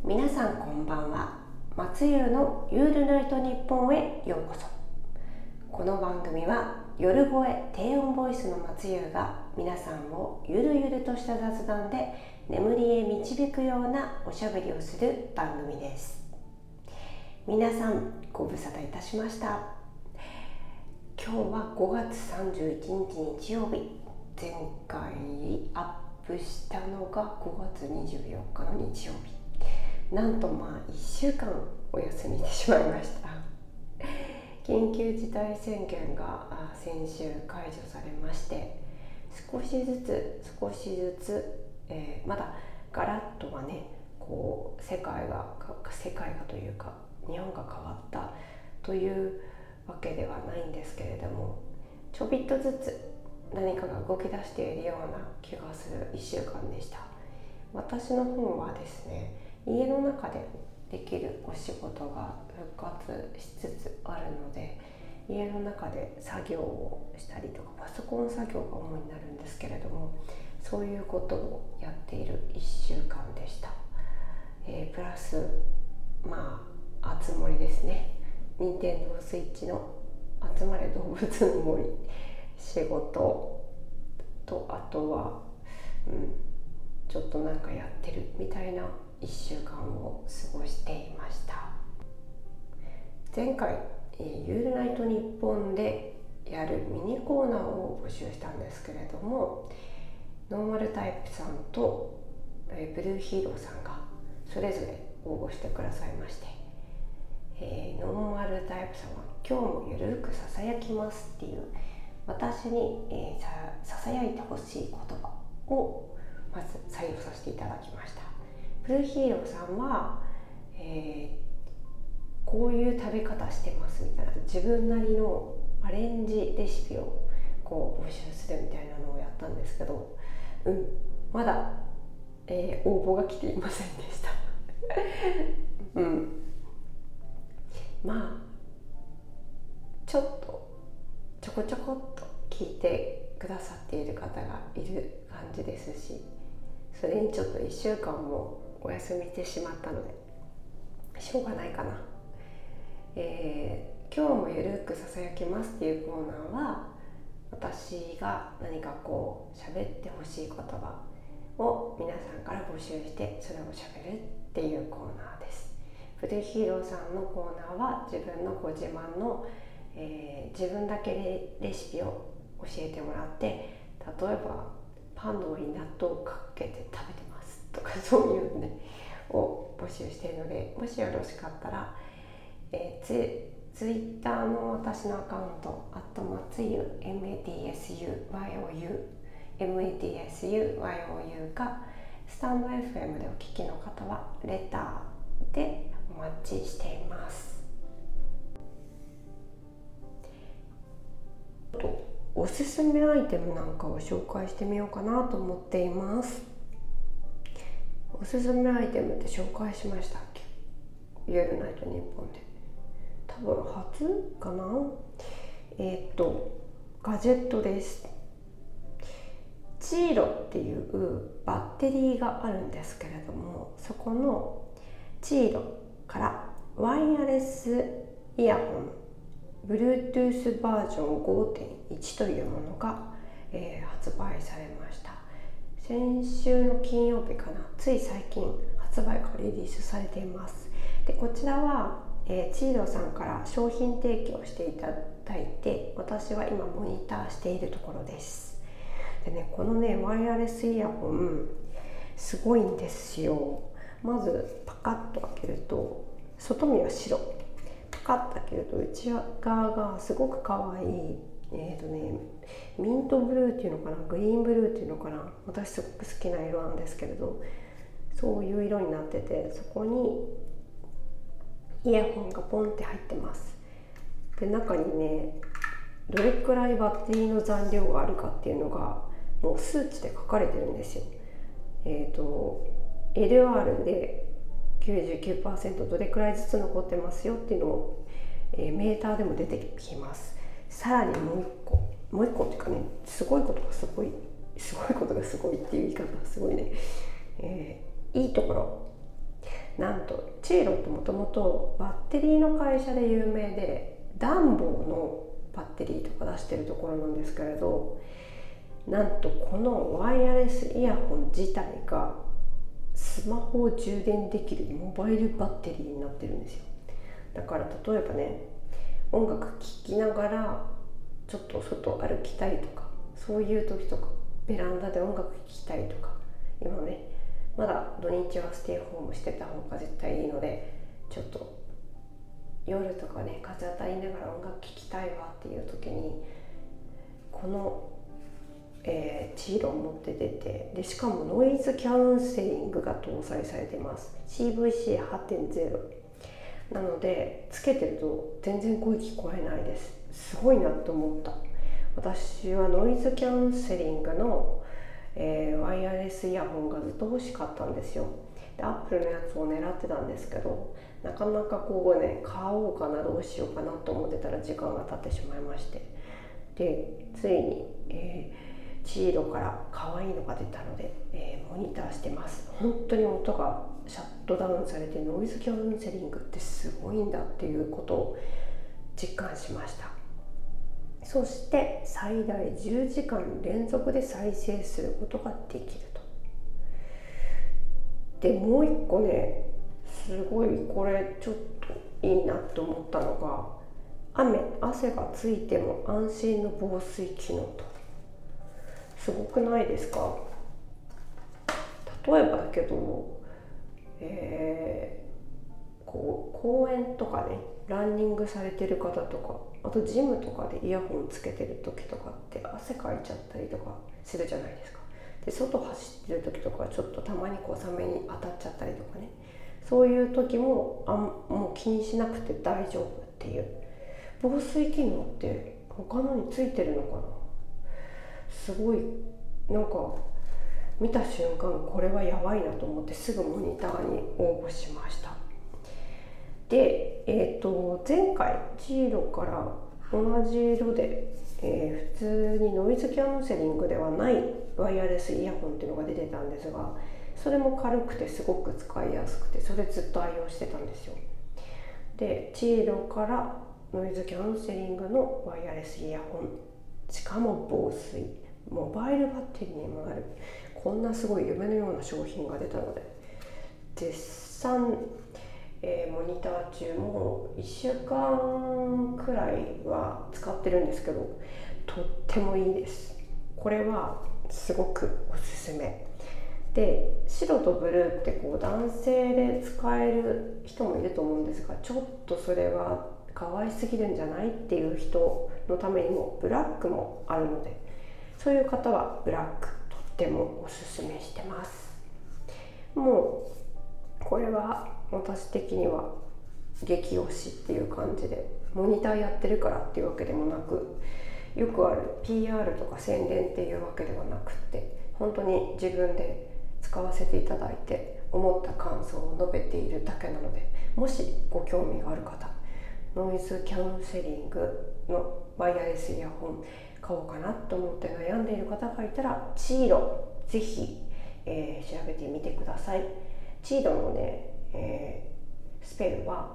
皆さんこんばんは。松優のゆるナイトニッポンへようこそ。この番組は夜声低音ボイスの松優が皆さんをゆるゆるとした雑談で眠りへ導くようなおしゃべりをする番組です。皆さんご無沙汰いたしました。今日は5月31日日曜日。前回アップしたのが5月24日の日曜日。なんと1週間お休みしてしまいました。緊急事態宣言が先週解除されまして、少しずつ、まだガラッとはね、こう世界がというか日本が変わったというわけではないんですけれども、ちょびっとずつ何かが動き出しているような気がする1週間でした。私の方はですね、家の中でできるお仕事が復活しつつあるので、家の中で作業をしたりとか、パソコン作業が主になるんですけれども、そういうことをやっている1週間でした。プラスあつ森ですね。任天堂スイッチの集まれ動物の森、仕事と、あとはちょっとなんかやってるみたいな1週間を過ごしていました。前回ゆるナイトニッポンでやるミニコーナーを募集したんですけれども、ノーマルタイプさんとブルーヒーローさんがそれぞれ応募してくださいまして、ノーマルタイプさんは今日もゆるくささやきますっていう私に、ささやいてほしい言葉をまず採用させていただきました。ブルーヒーローさんは、こういう食べ方してますみたいな自分なりのアレンジレシピをこう募集するみたいなのをやったんですけど、まだ、応募が来ていませんでしたちょこちょこっと聞いてくださっている方がいる感じですし、それにちょっと1週間もお休みしてしまったのでしょうがないかな。今日もゆるくささやきますっていうコーナーは、私が何かこう喋ってほしい言葉を皆さんから募集してそれを喋るっていうコーナーです。ブルーヒーローさんのコーナーは自分のご自慢の、自分だけでレシピを教えてもらって、例えばパンの上に納豆をかけて食べてますとか、そういうねを募集しているので、もしよろしかったら、ツイッターの私のアカウント@matsuyu MATSUYOU か、スタンド FM でお聞きの方はレターでお待ちしています。おすすめアイテムなんかを紹介してみようかなと思っています。おすすめアイテムって紹介しましたっけ？ゆるナイトニッポンで多分初かな。ガジェットです。チーロっていうバッテリーがあるんですけれども、そこのチーロからワイヤレスイヤホン Bluetooth バージョン 5.1 というものが、発売されました。先週の金曜日かな、つい最近発売がリリースされています。でこちらはチーロさんから商品提供していただいて、私は今モニターしているところです。でね、このねワイヤレスイヤホンすごいんですよ。まずパカッと開けると外見は白、パカッと開けると内側がすごくかわいいミントブルーっていうのかな、グリーンブルーっていうのかな、私すごく好きな色なんですけれど、そういう色になってて、そこにイヤホンがポンって入ってます。で中にね、どれくらいバッテリーの残量があるかっていうのがもう数値で書かれてるんですよ。LR で 99% どれくらいずつ残ってますよっていうのを、メーターでも出てきます。さらにもう一個っていうかね、すごいことがすごいっていう言い方はすごいね、いいところ、 なんとチーロってもともとバッテリーの会社で有名で、ダンボのバッテリーとか出してるところなんですけれど、なんとこのワイヤレスイヤホン自体がスマホを充電できるモバイルバッテリーになってるんですよ。だから例えばね、音楽聴きながらちょっと外歩きたいとか、そういう時とかベランダで音楽聴きたいとか、今ねまだ土日はステイホームしてた方が絶対いいので、ちょっと夜とかね風当たりながら音楽聴きたいわっていう時にこのチーロを持って出て、でしかもノイズキャンセリングが搭載されてます。 CVC8.0 なのでつけてると全然声聞こえないです。すごいなと思った。私はノイズキャンセリングの、ワイヤレスイヤホンがずっと欲しかったんですよ。で、アップルのやつを狙ってたんですけど、なかなかこうね、買おうかな、どうしようかなと思ってたら時間が経ってしまいまして、でついに、チーロから可愛いのが出たので、モニターしてます。本当に音がシャットダウンされて、ノイズキャンセリングってすごいんだっていうことを実感しました。そして最大10時間連続で再生することができると。でもう一個ね、すごいこれちょっといいなと思ったのが、汗がついても安心の防水機能と。すごくないですか？例えばだけど、こう公園とかね、ランニングされてる方とか、あとジムとかでイヤホンつけてる時とかって汗かいちゃったりとかするじゃないですか。で、外走ってる時とかちょっとたまに小雨に当たっちゃったりとかね、そういう時ももう気にしなくて大丈夫っていう防水機能って他のについてるのかな。すごいなんか見た瞬間これはやばいなと思ってすぐモニターに応募しました。で、前回チーロから同じ色で、普通にノイズキャンセリングではないワイヤレスイヤホンっていうのが出てたんですが、それも軽くてすごく使いやすくて、それずっと愛用してたんですよ。で、チーロからノイズキャンセリングのワイヤレスイヤホン、しかも防水、モバイルバッテリーにもなる、こんなすごい夢のような商品が出たので絶賛、モニター中も1週間くらいは使ってるんですけど、とってもいいです。これはすごくおすすめで、白とブルーってこう男性で使える人もいると思うんですが、ちょっとそれは可愛すぎるんじゃないっていう人のためにもブラックもあるので、そういう方はブラックとってもおすすめしてます。もうこれは私的には激推しっていう感じで、モニターやってるからっていうわけでもなく、よくある PR とか宣伝っていうわけではなくって、本当に自分で使わせていただいて思った感想を述べているだけなので、もしご興味がある方、ノイズキャンセリングのワイヤレスイヤホン買おうかなと思って悩んでいる方がいたら、チーロぜひ、調べてみてください。チーロのね、スペルは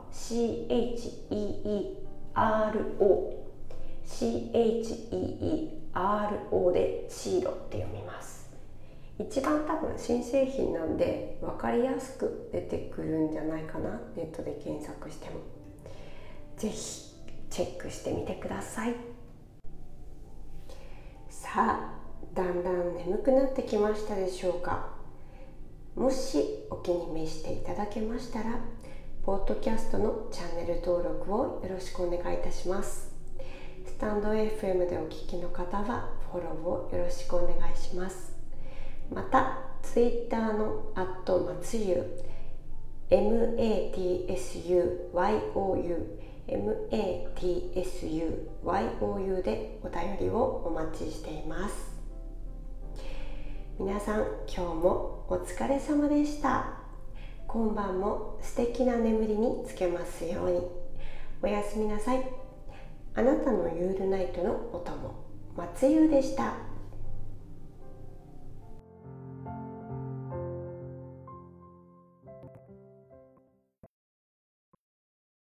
CHEERO でチーロって読みます。一番多分新製品なんで分かりやすく出てくるんじゃないかな、ネットで検索しても。ぜひチェックしてみてください。さあ、だんだん眠くなってきましたでしょうか。もしお気に召していただけましたら、ポッドキャストのチャンネル登録をよろしくお願いいたします。スタンド FM でお聞きの方はフォローをよろしくお願いします。また、Twitter の@matsuyu MATSUYOU でお便りをお待ちしています。皆さん、今日もお疲れ様でした。今晩も素敵な眠りにつけますように。おやすみなさい。あなたのユールナイトのお供、松優でした。